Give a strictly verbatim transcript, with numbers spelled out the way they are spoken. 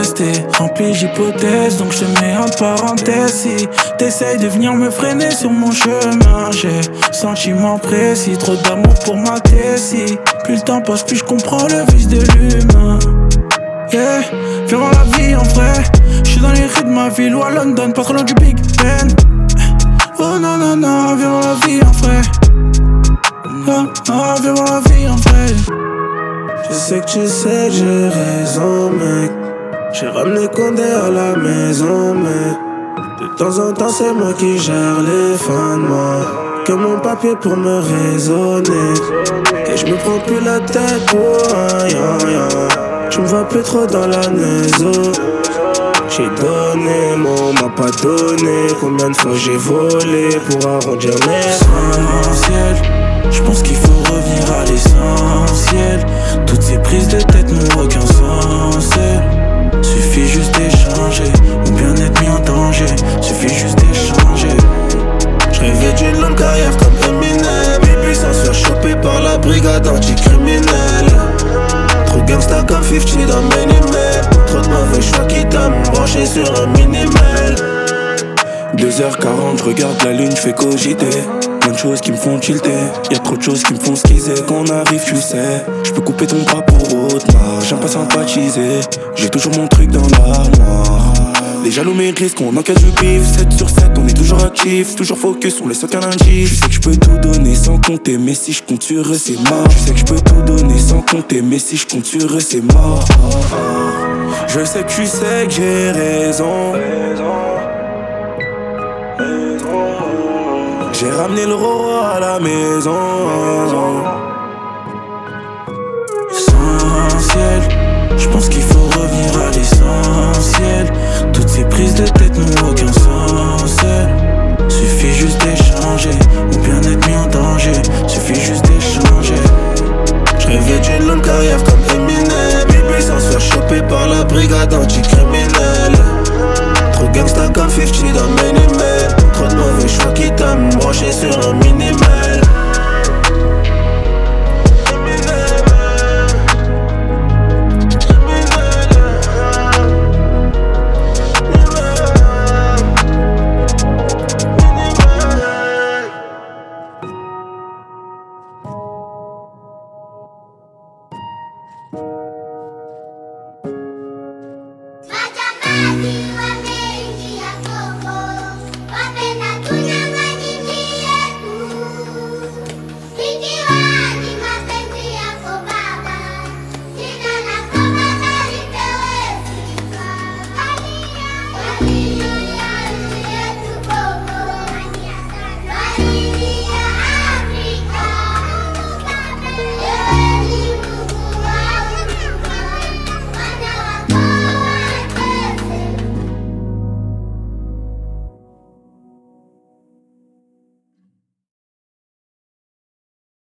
rester rempli d'hypothèses, donc je te mets en parenthèse. Si t'essayes de venir me freiner sur mon chemin, j'ai sentiment précis, trop d'amour pour ma tessie. Plus le temps passe, plus je comprends le vice de l'humain. Yeah, viens voir la vie en vrai. J'suis dans les rues de ma ville ou à London, pas trop loin du Big Ben. Oh non non non, viens voir la vie en vrai. Oh, oh, viens voir la vie en vrai. Je sais que tu sais que j'ai raison mec. J'ai ramené Condé à la maison mais de temps en temps c'est moi qui gère les fins de mois. Que mon papier pour me raisonner. Et je me prends plus la tête pour rien, rien. Je me vois plus trop dans la maison. J'ai donné, mon m'a pas donné. Combien de fois j'ai volé pour arrondir mes essentiel. Je pense qu'il faut revenir à l'essentiel. Toutes ces prises de tête n'ont aucun sens. Suffit juste d'échanger, ou bien être mis en danger. Suffit juste d'échanger. J'rêvais d'une longue carrière comme Eminem. Et puis sans se faire choper par la brigade anticriminelle. Trop gangsta comme cinquante dans mes emails. Trop de mauvais choix qui t'ont branché sur un minimal. Deux heures quarante, j'regarde la lune, j'fais cogiter. Plein de choses qui me font tilter. Y'a trop de choses qui me font squeezer. Quand on arrive, tu sais, j'peux couper ton bras pour autre marge. J'aime pas sympathiser. J'ai toujours mon truc dans l'armoire. Les jaloux méritent qu'on encaisse du bif. sept sur sept, on est toujours actif. Toujours focus, on laisse aucun indice. Je sais que j'peux tout donner sans compter. Mais si j'compte sur eux, c'est mort. Je sais que j'peux tout donner sans compter. Mais si j'compte sur eux, c'est mort. Je sais que tu sais que j'ai raison. J'ai ramené le roi à la maison. Essentiel, je pense qu'il faut